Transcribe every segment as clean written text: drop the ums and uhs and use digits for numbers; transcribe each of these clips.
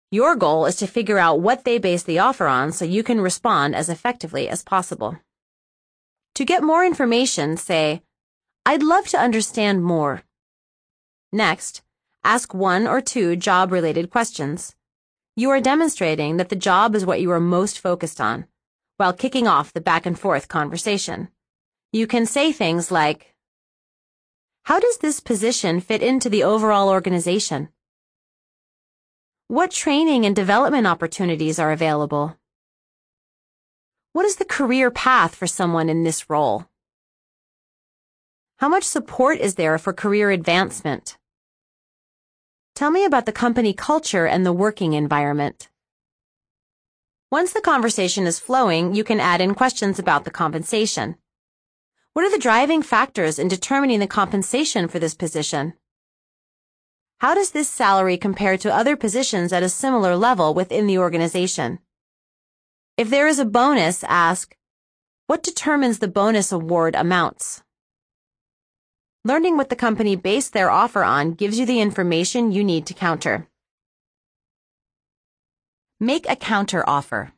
Your goal is to figure out what they base the offer on so you can respond as effectively as possible. To get more information, say, "I'd love to understand more." Next, ask 1 or 2 job-related questions. You are demonstrating that the job is what you are most focused on, while kicking off the back-and-forth conversation. You can say things like, "How does this position fit into the overall organization? What training and development opportunities are available? What is the career path for someone in this role? How much support is there for career advancement? Tell me about the company culture and the working environment." Once the conversation is flowing, you can add in questions about the compensation. What are the driving factors in determining the compensation for this position? How does this salary compare to other positions at a similar level within the organization? If there is a bonus, ask, "What determines the bonus award amounts?" Learning what the company based their offer on gives you the information you need to counter. Make a counter offer.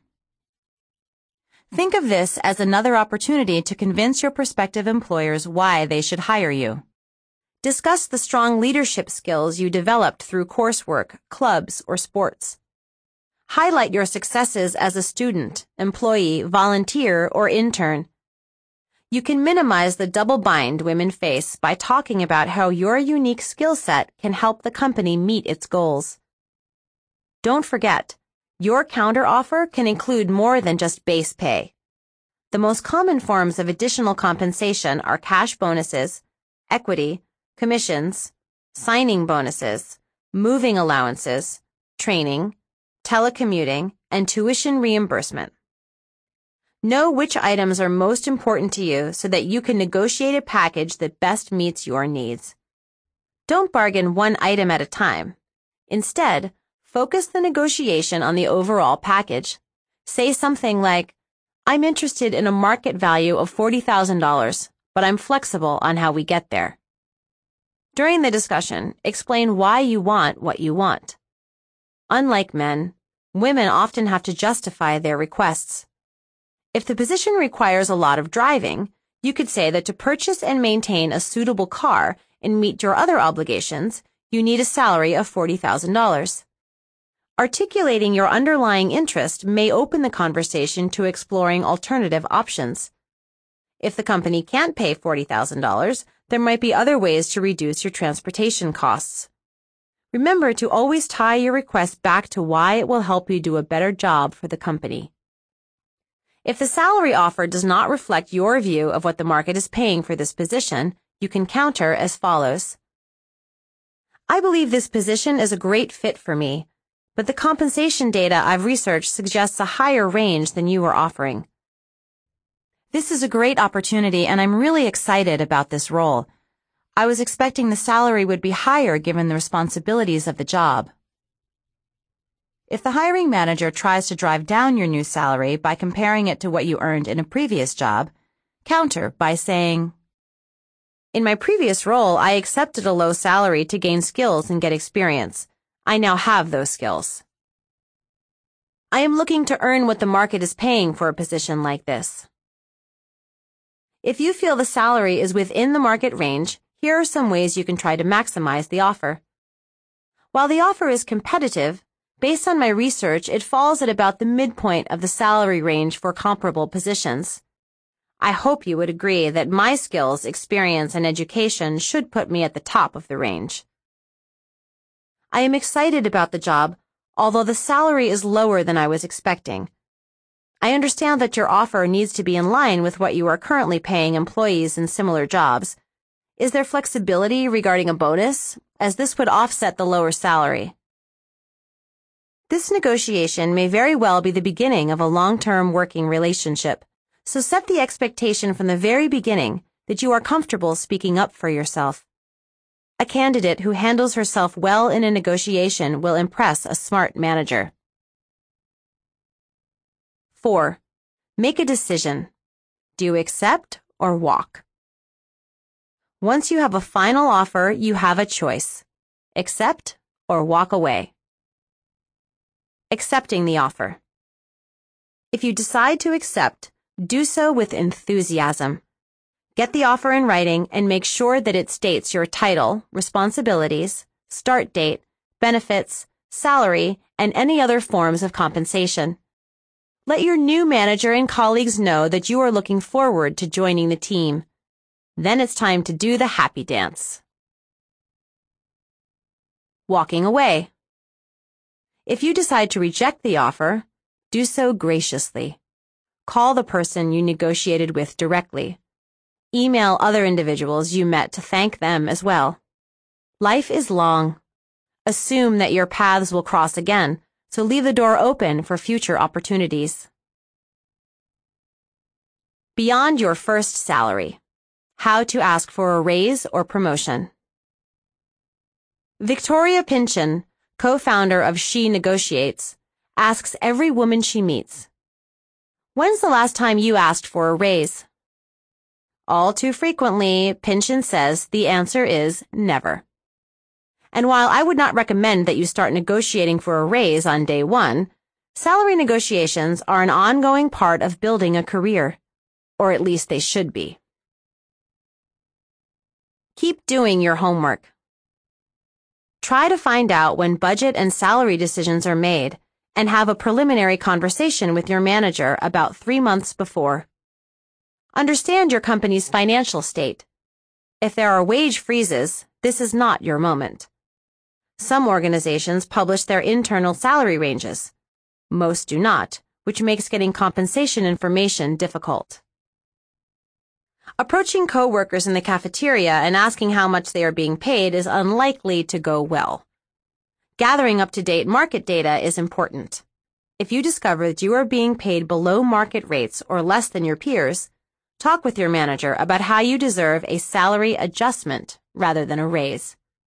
Think of this as another opportunity to convince your prospective employers why they should hire you. Discuss the strong leadership skills you developed through coursework, clubs, or sports. Highlight your successes as a student, employee, volunteer, or intern. You can minimize the double bind women face by talking about how your unique skill set can help the company meet its goals. Don't forget, your counteroffer can include more than just base pay. The most common forms of additional compensation are cash bonuses, equity, commissions, signing bonuses, moving allowances, training, telecommuting, and tuition reimbursement. Know which items are most important to you so that you can negotiate a package that best meets your needs. Don't bargain one item at a time. Instead, focus the negotiation on the overall package. Say something like, "I'm interested in a market value of $40,000, but I'm flexible on how we get there." During the discussion, explain why you want what you want. Unlike men, women often have to justify their requests. If the position requires a lot of driving, you could say that to purchase and maintain a suitable car and meet your other obligations, you need a salary of $40,000. Articulating your underlying interest may open the conversation to exploring alternative options. If the company can't pay $40,000, there might be other ways to reduce your transportation costs. Remember to always tie your request back to why it will help you do a better job for the company. If the salary offer does not reflect your view of what the market is paying for this position, you can counter as follows. "I believe this position is a great fit for me, but the compensation data I've researched suggests a higher range than you are offering. This is a great opportunity and I'm really excited about this role. I was expecting the salary would be higher given the responsibilities of the job." If the hiring manager tries to drive down your new salary by comparing it to what you earned in a previous job, counter by saying, "In my previous role, I accepted a low salary to gain skills and get experience. I now have those skills. I am looking to earn what the market is paying for a position like this." If you feel the salary is within the market range, here are some ways you can try to maximize the offer. While the offer is competitive, based on my research, it falls at about the midpoint of the salary range for comparable positions. I hope you would agree that my skills, experience, and education should put me at the top of the range. I am excited about the job, although the salary is lower than I was expecting. I understand that your offer needs to be in line with what you are currently paying employees in similar jobs. Is there flexibility regarding a bonus, as this would offset the lower salary? This negotiation may very well be the beginning of a long-term working relationship, so set the expectation from the very beginning that you are comfortable speaking up for yourself. A candidate who handles herself well in a negotiation will impress a smart manager. 4. Make a decision. Do you accept or walk? Once you have a final offer, you have a choice. Accept or walk away. Accepting the offer. If you decide to accept, do so with enthusiasm. Get the offer in writing and make sure that it states your title, responsibilities, start date, benefits, salary, and any other forms of compensation. Let your new manager and colleagues know that you are looking forward to joining the team. Then it's time to do the happy dance. Walking away. If you decide to reject the offer, do so graciously. Call the person you negotiated with directly. Email other individuals you met to thank them as well. Life is long. Assume that your paths will cross again, so leave the door open for future opportunities. Beyond your first salary. How to ask for a raise or promotion. Victoria Pynchon, co-founder of She Negotiates, asks every woman she meets, "When's the last time you asked for a raise?" All too frequently, Pynchon says the answer is never. And while I would not recommend that you start negotiating for a raise on day one, salary negotiations are an ongoing part of building a career, or at least they should be. Keep doing your homework. Try to find out when budget and salary decisions are made and have a preliminary conversation with your manager about 3 months before. Understand your company's financial state. If there are wage freezes, this is not your moment. Some organizations publish their internal salary ranges. Most do not, which makes getting compensation information difficult. Approaching coworkers in the cafeteria and asking how much they are being paid is unlikely to go well. Gathering up-to-date market data is important. If you discover that you are being paid below market rates or less than your peers, talk with your manager about how you deserve a salary adjustment rather than a raise.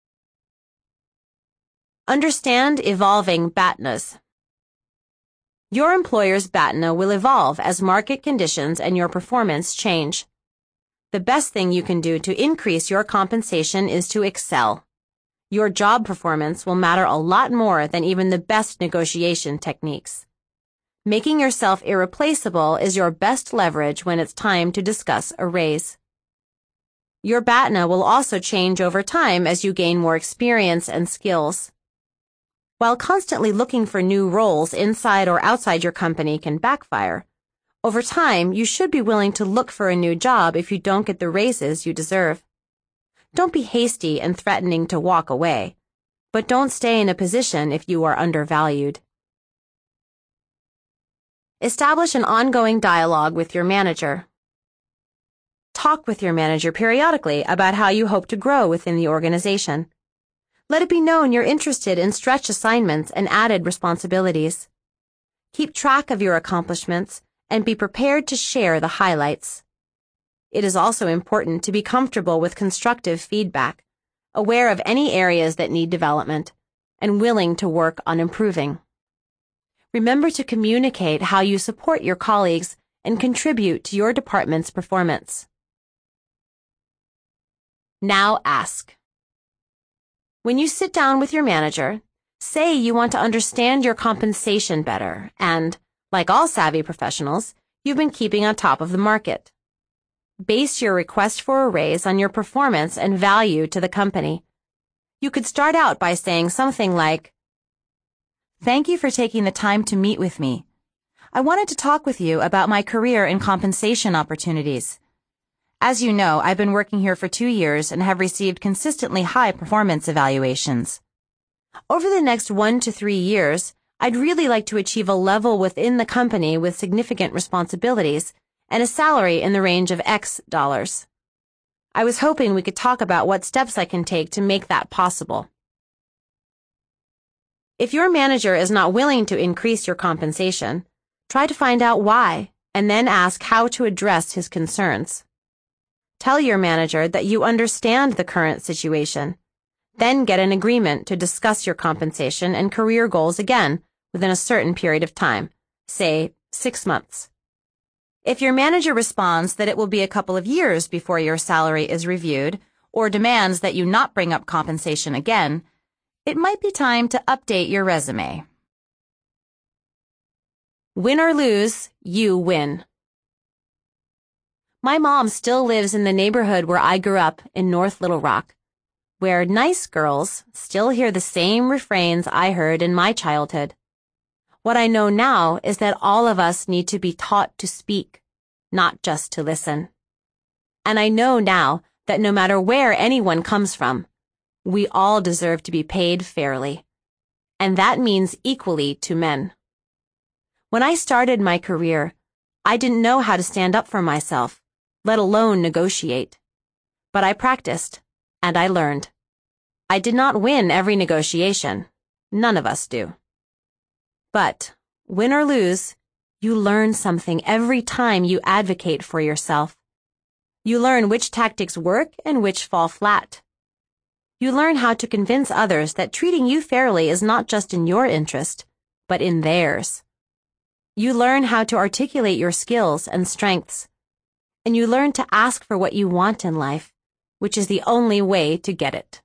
Understand evolving BATNAs. Your employer's BATNA will evolve as market conditions and your performance change. The best thing you can do to increase your compensation is to excel. Your job performance will matter a lot more than even the best negotiation techniques. Making yourself irreplaceable is your best leverage when it's time to discuss a raise. Your BATNA will also change over time as you gain more experience and skills. While constantly looking for new roles inside or outside your company can backfire, over time, you should be willing to look for a new job if you don't get the raises you deserve. Don't be hasty and threatening to walk away, but don't stay in a position if you are undervalued. Establish an ongoing dialogue with your manager. Talk with your manager periodically about how you hope to grow within the organization. Let it be known you're interested in stretch assignments and added responsibilities. Keep track of your accomplishments and be prepared to share the highlights. It is also important to be comfortable with constructive feedback, aware of any areas that need development, and willing to work on improving. Remember to communicate how you support your colleagues and contribute to your department's performance. Now ask. When you sit down with your manager, say you want to understand your compensation better and, like all savvy professionals, you've been keeping on top of the market. Base your request for a raise on your performance and value to the company. You could start out by saying something like, "Thank you for taking the time to meet with me. I wanted to talk with you about my career and compensation opportunities. As you know, I've been working here for 2 years and have received consistently high performance evaluations. Over the next 1 to 3 years, I'd really like to achieve a level within the company with significant responsibilities and a salary in the range of X dollars. I was hoping we could talk about what steps I can take to make that possible." If your manager is not willing to increase your compensation, try to find out why and then ask how to address his concerns. Tell your manager that you understand the current situation. Then get an agreement to discuss your compensation and career goals again within a certain period of time, say 6 months. If your manager responds that it will be a couple of years before your salary is reviewed or demands that you not bring up compensation again, it might be time to update your resume. Win or lose, you win. My mom still lives in the neighborhood where I grew up in North Little Rock, where nice girls still hear the same refrains I heard in my childhood. What I know now is that all of us need to be taught to speak, not just to listen. And I know now that no matter where anyone comes from, we all deserve to be paid fairly. And that means equally to men. When I started my career, I didn't know how to stand up for myself, let alone negotiate. But I practiced, and I learned. I did not win every negotiation. None of us do. But, win or lose, you learn something every time you advocate for yourself. You learn which tactics work and which fall flat. You learn how to convince others that treating you fairly is not just in your interest, but in theirs. You learn how to articulate your skills and strengths. And you learn to ask for what you want in life, which is the only way to get it.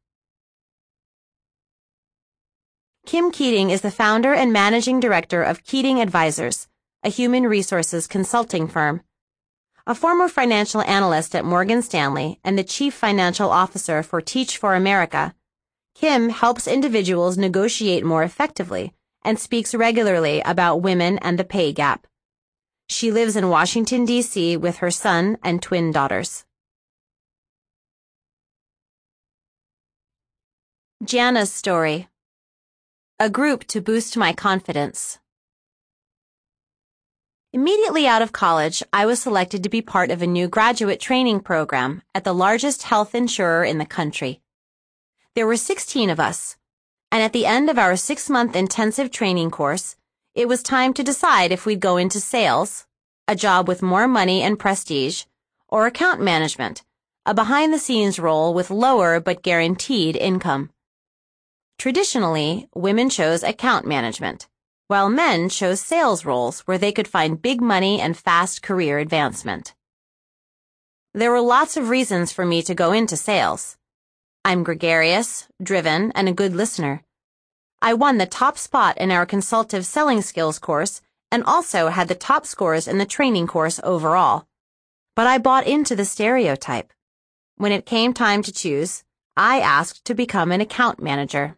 Kim Keating is the founder and managing director of Keating Advisors, a human resources consulting firm. A former financial analyst at Morgan Stanley and the chief financial officer for Teach for America, Kim helps individuals negotiate more effectively and speaks regularly about women and the pay gap. She lives in Washington, D.C. with her son and twin daughters. Jana's story. A group to boost my confidence. Immediately out of college, I was selected to be part of a new graduate training program at the largest health insurer in the country. There were 16 of us, and at the end of our 6-month intensive training course, it was time to decide if we'd go into sales, a job with more money and prestige, or account management, a behind-the-scenes role with lower but guaranteed income. Traditionally, women chose account management, while men chose sales roles where they could find big money and fast career advancement. There were lots of reasons for me to go into sales. I'm gregarious, driven, and a good listener. I won the top spot in our consultative selling skills course and also had the top scores in the training course overall. But I bought into the stereotype. When it came time to choose, I asked to become an account manager.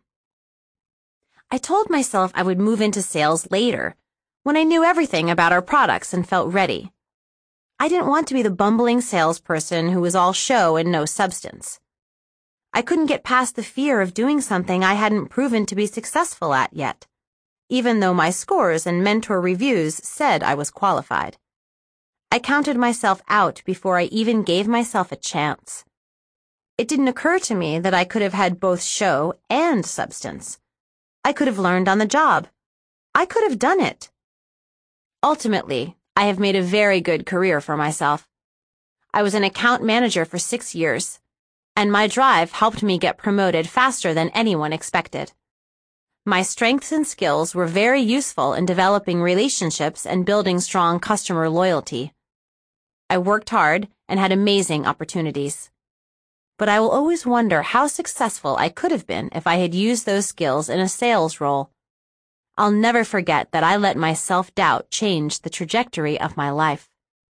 I told myself I would move into sales later, when I knew everything about our products and felt ready. I didn't want to be the bumbling salesperson who was all show and no substance. I couldn't get past the fear of doing something I hadn't proven to be successful at yet, even though my scores and mentor reviews said I was qualified. I counted myself out before I even gave myself a chance. It didn't occur to me that I could have had both show and substance. I could have learned on the job. I could have done it. Ultimately, I have made a very good career for myself. I was an account manager for 6 years. And my drive helped me get promoted faster than anyone expected. My strengths and skills were very useful in developing relationships and building strong customer loyalty. I worked hard and had amazing opportunities. But I will always wonder how successful I could have been if I had used those skills in a sales role. I'll never forget that I let my self-doubt change the trajectory of my life.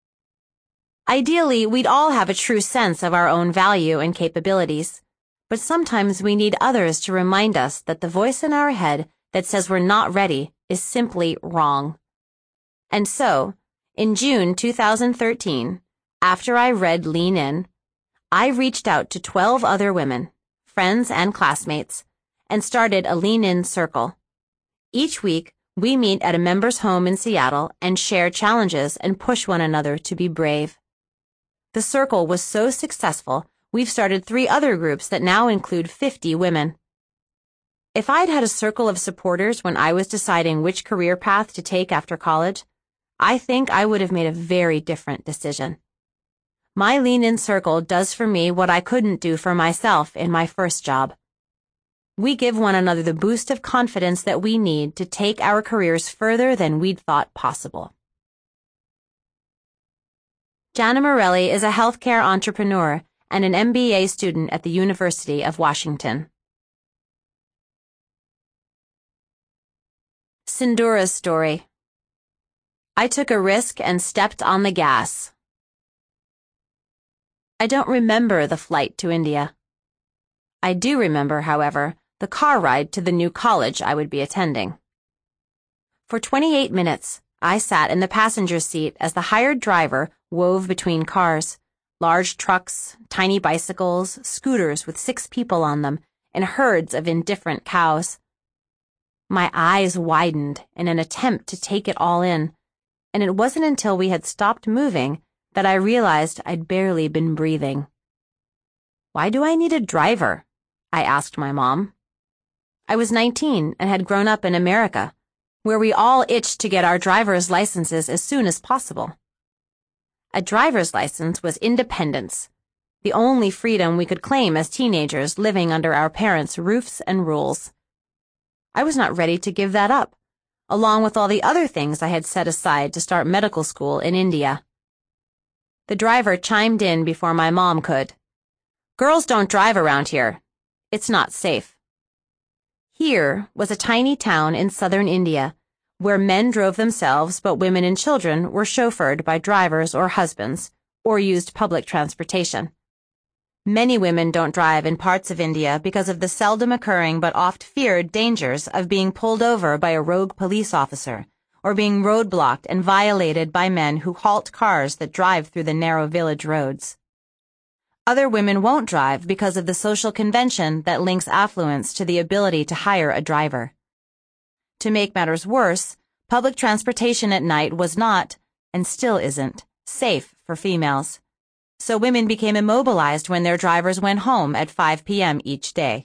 Ideally, we'd all have a true sense of our own value and capabilities, but sometimes we need others to remind us that the voice in our head that says we're not ready is simply wrong. And so, in June 2013, after I read Lean In, I reached out to 12 other women, friends and classmates, and started a Lean In circle. Each week, we meet at a member's home in Seattle and share challenges and push one another to be brave. The circle was so successful, we've started 3 other groups that now include 50 women. If I'd had a circle of supporters when I was deciding which career path to take after college, I think I would have made a very different decision. My Lean In circle does for me what I couldn't do for myself in my first job. We give one another the boost of confidence that we need to take our careers further than we'd thought possible. Jana Morelli is a healthcare entrepreneur and an MBA student at the University of Washington. Sindhura's story. I took a risk and stepped on the gas. I don't remember the flight to India. I do remember, however, the car ride to the new college I would be attending. For 28 minutes, I sat in the passenger seat as the hired driver wove between cars, large trucks, tiny bicycles, scooters with 6 people on them, and herds of indifferent cows. My eyes widened in an attempt to take it all in, and it wasn't until we had stopped moving that I realized I'd barely been breathing. "Why do I need a driver?" I asked my mom. I was 19 and had grown up in America, where we all itched to get our driver's licenses as soon as possible. A driver's license was independence, the only freedom we could claim as teenagers living under our parents' roofs and rules. I was not ready to give that up, along with all the other things I had set aside to start medical school in India. The driver chimed in before my mom could. "Girls don't drive around here. It's not safe." Here was a tiny town in southern India, where men drove themselves but women and children were chauffeured by drivers or husbands, or used public transportation. Many women don't drive in parts of India because of the seldom occurring but oft feared dangers of being pulled over by a rogue police officer, or being roadblocked and violated by men who halt cars that drive through the narrow village roads. Other women won't drive because of the social convention that links affluence to the ability to hire a driver. To make matters worse, public transportation at night was not, and still isn't, safe for females. So women became immobilized when their drivers went home at 5 p.m. each day.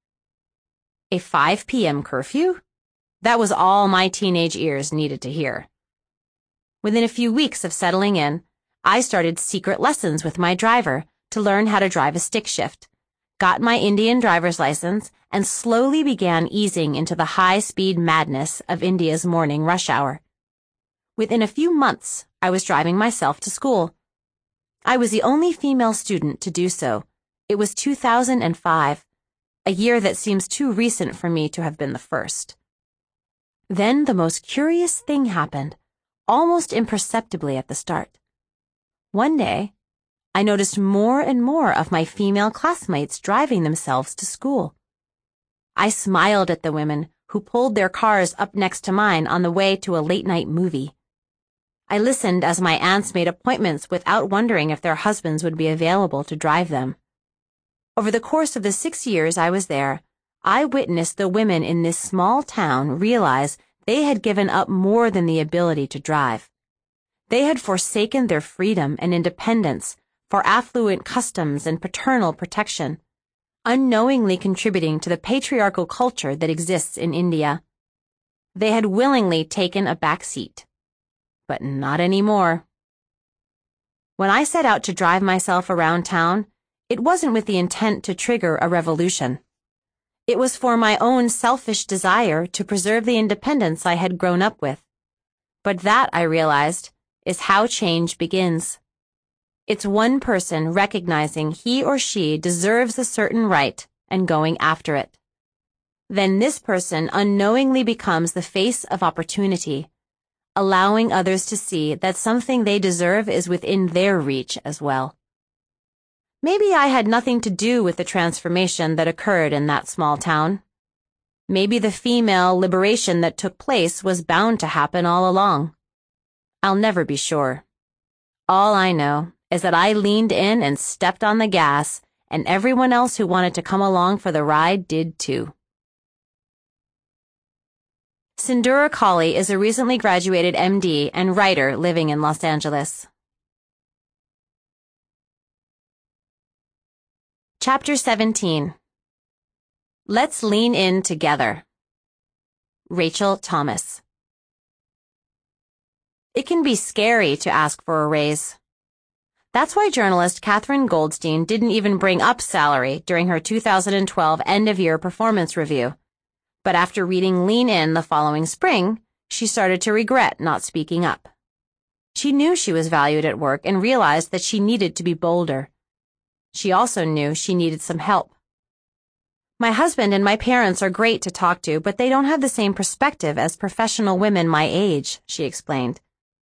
A 5 p.m. curfew? That was all my teenage ears needed to hear. Within a few weeks of settling in, I started secret lessons with my driver to learn how to drive a stick shift, got my Indian driver's license, and slowly began easing into the high-speed madness of India's morning rush hour. Within a few months, I was driving myself to school. I was the only female student to do so. It was 2005, a year that seems too recent for me to have been the first. Then the most curious thing happened, almost imperceptibly at the start. One day, I noticed more and more of my female classmates driving themselves to school. I smiled at the women who pulled their cars up next to mine on the way to a late-night movie. I listened as my aunts made appointments without wondering if their husbands would be available to drive them. Over the course of the 6 years I was there, I witnessed the women in this small town realize they had given up more than the ability to drive. They had forsaken their freedom and independence for affluent customs and paternal protection, unknowingly contributing to the patriarchal culture that exists in India. They had willingly taken a back seat. But not anymore. When I set out to drive myself around town, it wasn't with the intent to trigger a revolution. It was for my own selfish desire to preserve the independence I had grown up with. But that, I realized, is how change begins. It's one person recognizing he or she deserves a certain right and going after it. Then this person unknowingly becomes the face of opportunity, allowing others to see that something they deserve is within their reach as well. Maybe I had nothing to do with the transformation that occurred in that small town. Maybe the female liberation that took place was bound to happen all along. I'll never be sure. All I know is that I leaned in and stepped on the gas, and everyone else who wanted to come along for the ride did too. Sindhura Kali is a recently graduated MD and writer living in Los Angeles. Chapter 17. Let's Lean In Together. Rachel Thomas. It can be scary to ask for a raise. That's why journalist Katherine Goldstein didn't even bring up salary during her 2012 end-of-year performance review. But after reading Lean In the following spring, she started to regret not speaking up. She knew she was valued at work and realized that she needed to be bolder. She also knew she needed some help. My husband and my parents are great to talk to, but they don't have the same perspective as professional women my age, she explained.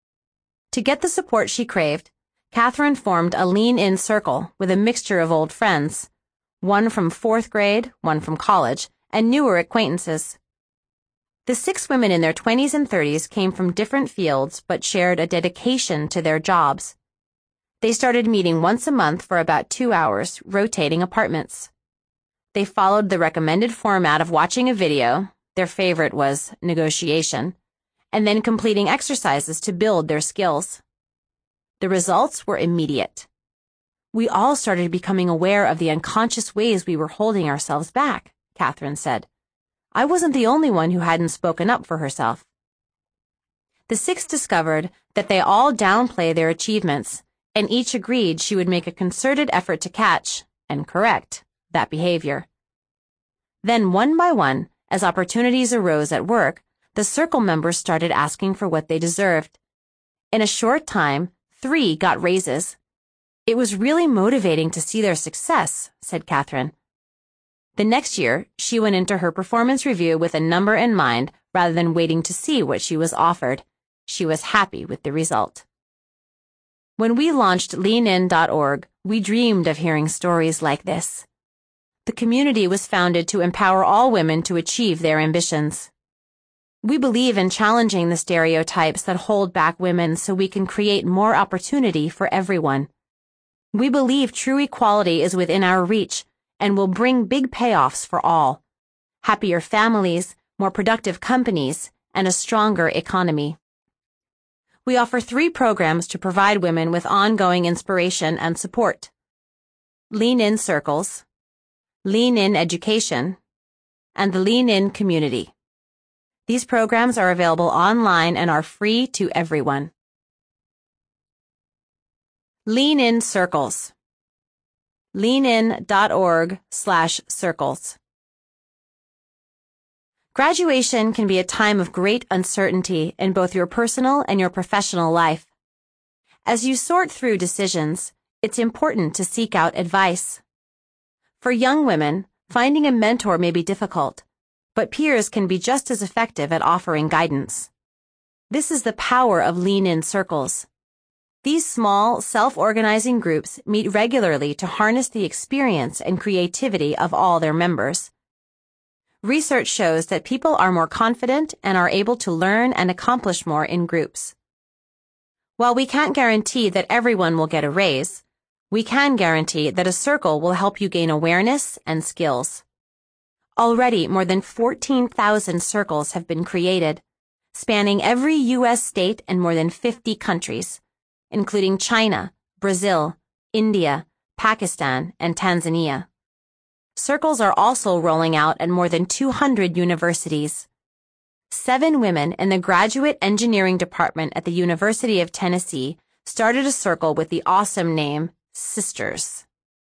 To get the support she craved, Catherine formed a lean-in circle with a mixture of old friends, one from 4th grade, one from college, and newer acquaintances. The 6 women in their 20s and 30s came from different fields but shared a dedication to their jobs. They started meeting once a month for about 2 hours, rotating apartments. They followed the recommended format of watching a video, their favorite was negotiation, and then completing exercises to build their skills. The results were immediate. We all started becoming aware of the unconscious ways we were holding ourselves back, Catherine said. I wasn't the only one who hadn't spoken up for herself. The 6 discovered that they all downplay their achievements, and each agreed she would make a concerted effort to catch and correct that behavior. Then, one by one, as opportunities arose at work, the circle members started asking for what they deserved. In a short time, 3 got raises. It was really motivating to see their success, said Catherine. The next year, she went into her performance review with a number in mind rather than waiting to see what she was offered. She was happy with the result. When we launched leanin.org, we dreamed of hearing stories like this. The community was founded to empower all women to achieve their ambitions. We believe in challenging the stereotypes that hold back women so we can create more opportunity for everyone. We believe true equality is within our reach and will bring big payoffs for all: happier families, more productive companies, and a stronger economy. We offer 3 programs to provide women with ongoing inspiration and support: Lean In Circles, Lean In Education, and the Lean In Community. These programs are available online and are free to everyone. Lean In Circles. leanin.org/circles. Graduation can be a time of great uncertainty in both your personal and your professional life. As you sort through decisions, it's important to seek out advice. For young women, finding a mentor may be difficult, but peers can be just as effective at offering guidance. This is the power of lean-in circles. These small, self-organizing groups meet regularly to harness the experience and creativity of all their members. Research shows that people are more confident and are able to learn and accomplish more in groups. While we can't guarantee that everyone will get a raise, we can guarantee that a circle will help you gain awareness and skills. Already, more than 14,000 circles have been created, spanning every U.S. state and more than 50 countries, including China, Brazil, India, Pakistan, and Tanzania. Circles are also rolling out at more than 200 universities. 7 women in the Graduate Engineering Department at the University of Tennessee started a circle with the awesome name Sisters.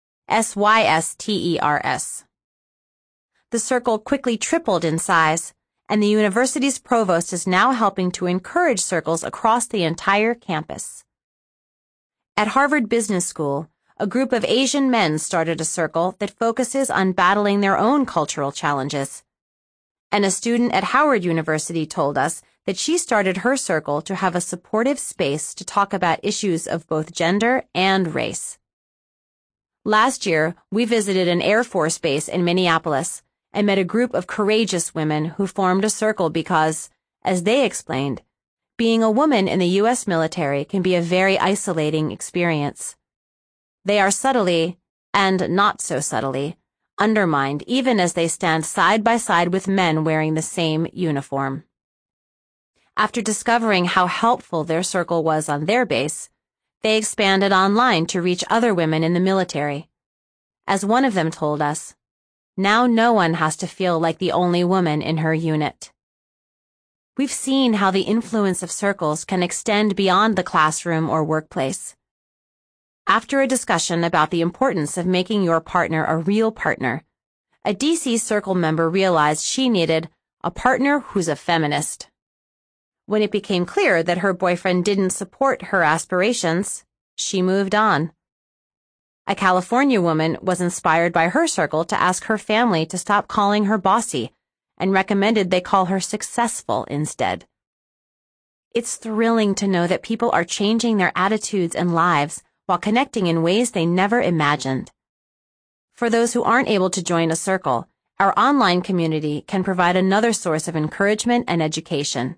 SYSTERS. The circle quickly tripled in size, and the university's provost is now helping to encourage circles across the entire campus. At Harvard Business School, a group of Asian men started a circle that focuses on battling their own cultural challenges. And a student at Howard University told us that she started her circle to have a supportive space to talk about issues of both gender and race. Last year, we visited an Air Force base in Minneapolis and met a group of courageous women who formed a circle because, as they explained, being a woman in the U.S. military can be a very isolating experience. They are subtly, and not so subtly, undermined even as they stand side by side with men wearing the same uniform. After discovering how helpful their circle was on their base, they expanded online to reach other women in the military. As one of them told us, now no one has to feel like the only woman in her unit. We've seen how the influence of circles can extend beyond the classroom or workplace. After a discussion about the importance of making your partner a real partner, a DC Circle member realized she needed a partner who's a feminist. When it became clear that her boyfriend didn't support her aspirations, she moved on. A California woman was inspired by her circle to ask her family to stop calling her bossy and recommended they call her successful instead. It's thrilling to know that people are changing their attitudes and lives while connecting in ways they never imagined. For those who aren't able to join a circle, our online community can provide another source of encouragement and education.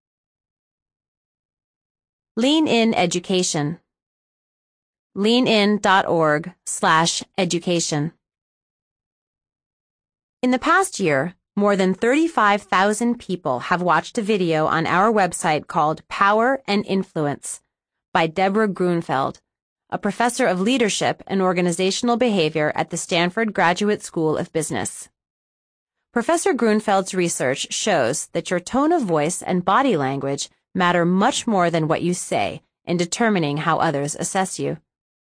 Lean In Education. leanin.org/education. In the past year, more than 35,000 people have watched a video on our website called Power and Influence by Deborah Grunfeld, a professor of leadership and organizational behavior at the Stanford Graduate School of Business. Professor Grunfeld's research shows that your tone of voice and body language matter much more than what you say in determining how others assess you.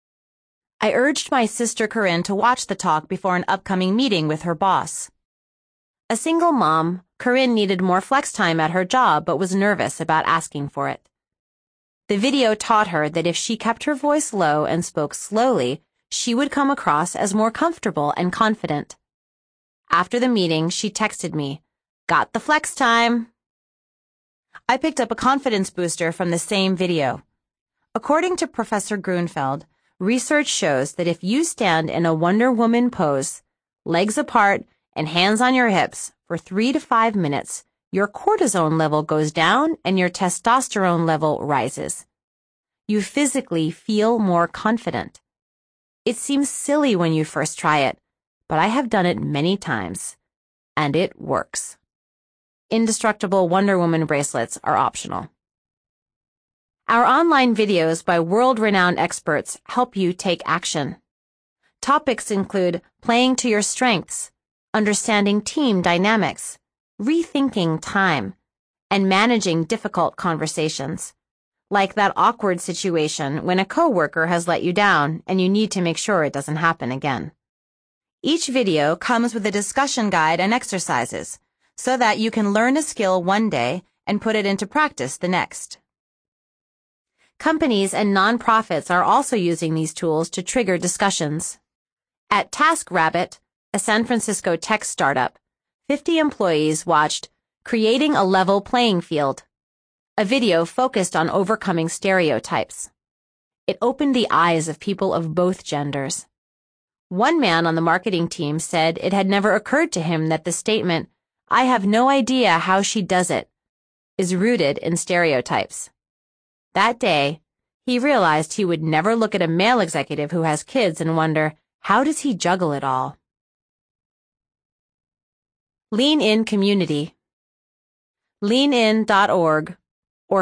I urged my sister Corinne to watch the talk before an upcoming meeting with her boss. A single mom, Corinne needed more flex time at her job but was nervous about asking for it. The video taught her that if she kept her voice low and spoke slowly, she would come across as more comfortable and confident. After the meeting, she texted me, "Got the flex time." I picked up a confidence booster from the same video. According to Professor Grunfeld, research shows that if you stand in a Wonder Woman pose, legs apart and hands on your hips for 3 to 5 minutes, your cortisone level goes down and your testosterone level rises. You physically feel more confident. It seems silly when you first try it, but I have done it many times, and it works. Indestructible Wonder Woman bracelets are optional. Our online videos by world-renowned experts help you take action. Topics include playing to your strengths, understanding team dynamics, rethinking time, and managing difficult conversations, like that awkward situation when a coworker has let you down and you need to make sure it doesn't happen again. Each video comes with a discussion guide and exercises so that you can learn a skill one day and put it into practice the next. Companies and nonprofits are also using these tools to trigger discussions. At TaskRabbit, a San Francisco tech startup, 50 employees watched Creating a Level Playing Field, a video focused on overcoming stereotypes. It opened the eyes of people of both genders. One man on the marketing team said it had never occurred to him that the statement, "I have no idea how she does it," is rooted in stereotypes. That day, he realized he would never look at a male executive who has kids and wonder, how does he juggle it all? Lean In Community. leanin.org or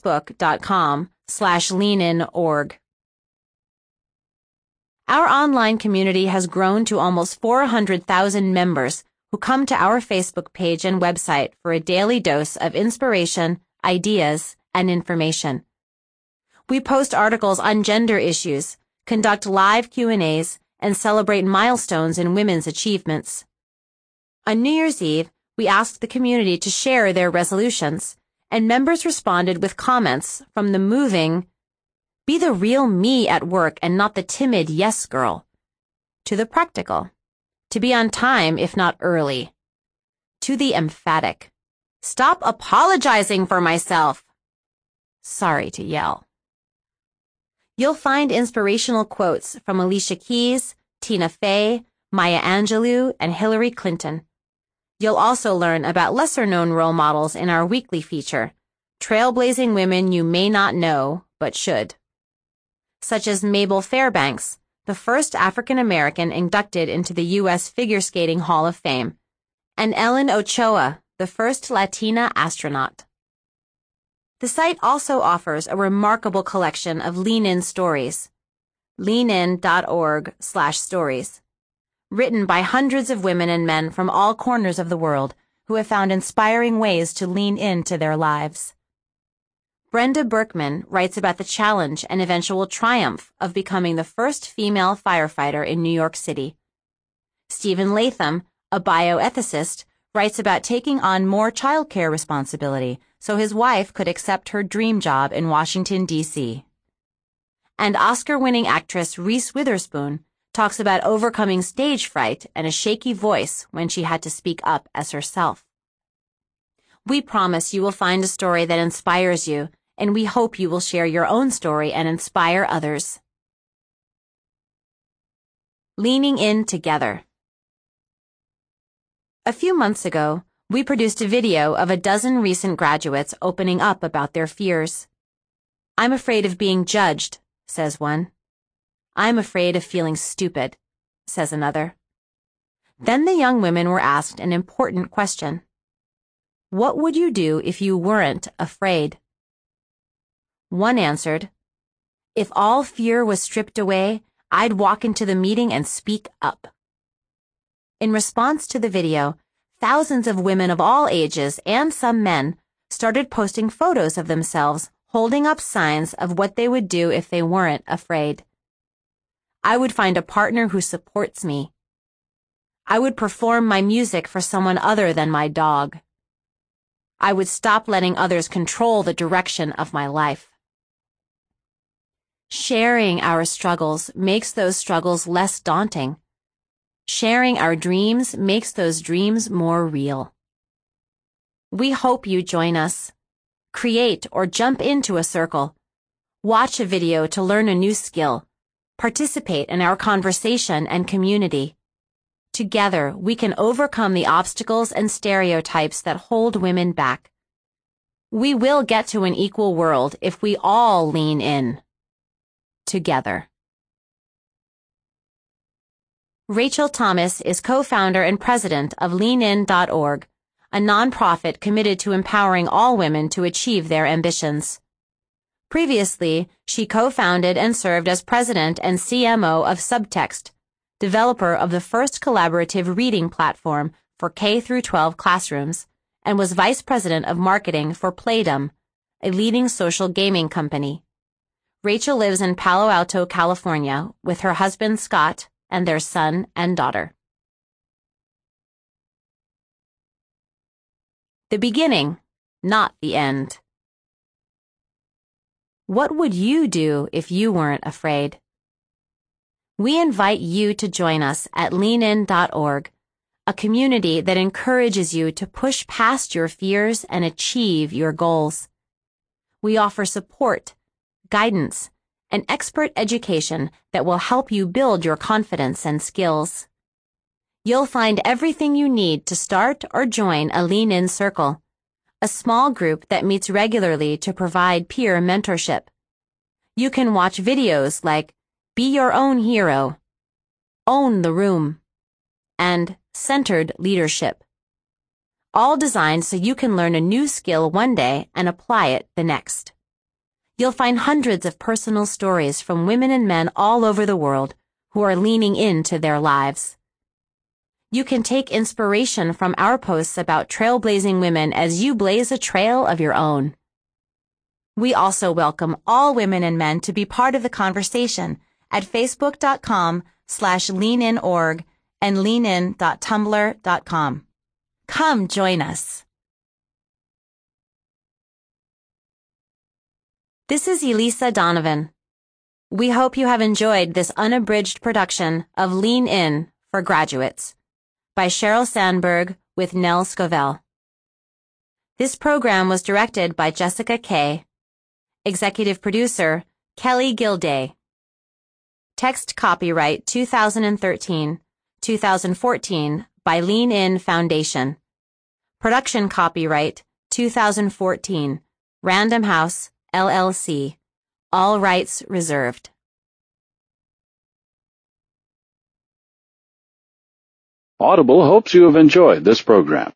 facebook.com/leaninorg. Our online community has grown to almost 400,000 members who come to our Facebook page and website for a daily dose of inspiration, ideas, and information. We post articles on gender issues, conduct live Q&As, and celebrate milestones in women's achievements. On New Year's Eve, we asked the community to share their resolutions, and members responded with comments from the moving, "Be the real me at work and not the timid yes girl," to the practical, "To be on time if not early," to the emphatic, "Stop apologizing for myself. Sorry to yell." You'll find inspirational quotes from Alicia Keys, Tina Fey, Maya Angelou, and Hillary Clinton. You'll also learn about lesser-known role models in our weekly feature, Trailblazing Women You May Not Know, But Should, such as Mabel Fairbanks, the first African-American inducted into the U.S. Figure Skating Hall of Fame, and Ellen Ochoa, the first Latina astronaut. The site also offers a remarkable collection of Lean In stories, leanin.org/stories, written by hundreds of women and men from all corners of the world who have found inspiring ways to lean into their lives. Brenda Berkman writes about the challenge and eventual triumph of becoming the first female firefighter in New York City. Stephen Latham, a bioethicist, writes about taking on more childcare responsibility so his wife could accept her dream job in Washington, D.C. And Oscar-winning actress Reese Witherspoon talks about overcoming stage fright and a shaky voice when she had to speak up as herself. We promise you will find a story that inspires you, and we hope you will share your own story and inspire others. Leaning in together. A few months ago, we produced a video of a dozen recent graduates opening up about their fears. "I'm afraid of being judged," says one. "I'm afraid of feeling stupid," says another. Then the young women were asked an important question. What would you do if you weren't afraid? One answered, "If all fear was stripped away, I'd walk into the meeting and speak up." In response to the video, thousands of women of all ages and some men started posting photos of themselves holding up signs of what they would do if they weren't afraid. "I would find a partner who supports me. I would perform my music for someone other than my dog. I would stop letting others control the direction of my life." Sharing our struggles makes those struggles less daunting. Sharing our dreams makes those dreams more real. We hope you join us. Create or jump into a circle. Watch a video to learn a new skill. Participate in our conversation and community. Together, we can overcome the obstacles and stereotypes that hold women back. We will get to an equal world if we all lean in. Together. Rachel Thomas is co-founder and president of LeanIn.org, a nonprofit committed to empowering all women to achieve their ambitions. Previously, she co-founded and served as president and CMO of Subtext, developer of the first collaborative reading platform for K-12 classrooms, and was vice president of marketing for Playdom, a leading social gaming company. Rachel lives in Palo Alto, California, with her husband Scott and their son and daughter. The beginning, not the end. What would you do if you weren't afraid? We invite you to join us at LeanIn.org, a community that encourages you to push past your fears and achieve your goals. We offer support, guidance, and expert education that will help you build your confidence and skills. You'll find everything you need to start or join a Lean In Circle, a small group that meets regularly to provide peer mentorship. You can watch videos like Be Your Own Hero, Own the Room, and Centered Leadership, all designed so you can learn a new skill one day and apply it the next. You'll find hundreds of personal stories from women and men all over the world who are leaning into their lives. You can take inspiration from our posts about trailblazing women as you blaze a trail of your own. We also welcome all women and men to be part of the conversation at facebook.com/leaninorg and leanin.tumblr.com. Come join us. This is Elisa Donovan. We hope you have enjoyed this unabridged production of Lean In for Graduates by Sheryl Sandberg with Nell Scovell. This program was directed by Jessica Kay. Executive producer, Kelly Gilday. Text copyright 2013-2014 by Lean In Foundation. Production copyright 2014, Random House, LLC. All rights reserved. Audible hopes you have enjoyed this program.